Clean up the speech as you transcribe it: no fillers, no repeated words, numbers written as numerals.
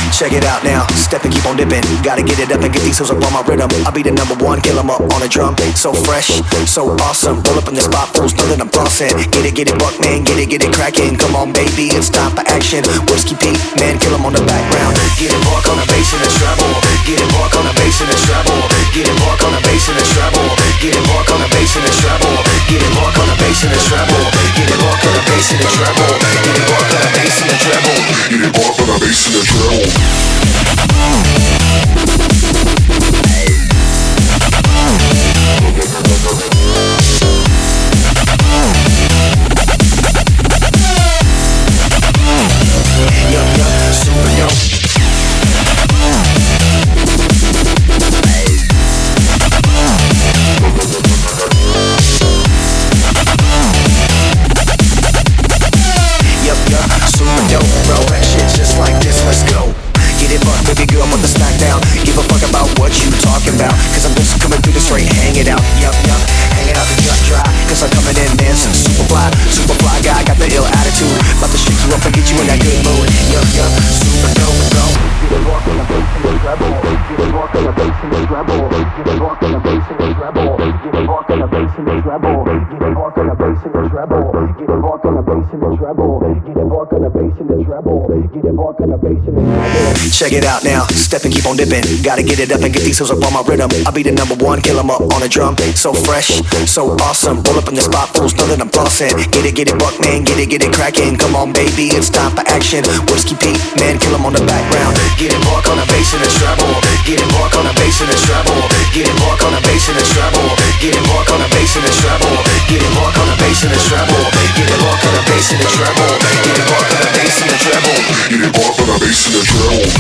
Check it out now, step and keep on dipping. Gotta get it up and get these hoes up on my rhythm. I'll be the number one, kill 'em up on a drum. So fresh, so awesome. Roll up in the spot, fools know that I'm flossing. Get it, buck man, get it cracking. Come on, baby, it's time for action. Whiskey Pete, man, kill 'em on the background. Get it, bark on the bass and the treble. Get it, bark on the bass and the treble. Get it, bark on the bass and the treble. Get it, bark on the bass and the treble. Get it, bark on the bass and the treble. Get it, bark on the bass and the treble. Get it, bark on the bass and the treble. Get it, bark on the bass and the treble. Super dope. Super dope, bro. That shit just like this, let's go. Get it, buck, baby girl, put the smack down. Give a fuck about what you talking about, cause I'm just coming through the straight, hang it out. Yup, hanging out the just dry, cause I'm coming in, man, some super fly guy, got the ill attitude. About to shake you up and get you in that good mood. Yup, super dope, bro. Get it, walk on the bass and the treble. Get it, walk on the bass and the treble. Get it, walk on the bass and the treble. Get it, walk on the bass and the treble. Get it, walk on the bass and the treble. Get it, walk on the bass and the treble. Get it, walk on the bass and the treble. Get it, walk on the bass and the treble. Check it out now, step and keep on dipping. Gotta get it up and get these hoes up on my rhythm. I'll be the number one, kill 'em up on a drum. So fresh, so awesome. Roll up in the spot, fools know that I'm flossing. Get it, buck man, get it cracking. Come on, baby, it's time for action. Whiskey Pete, man, kill 'em on the background. Get it, bark on the bass and the treble. Get it, bark on the bass and the treble. Get it, bark on the bass and the treble. Get it, bark on the bass and the treble. Get it, bark on the bass and the treble. Get it, bark on the bass and the treble. Get it, bark on the bass and the treble. Get it, bark on the bass and the treble.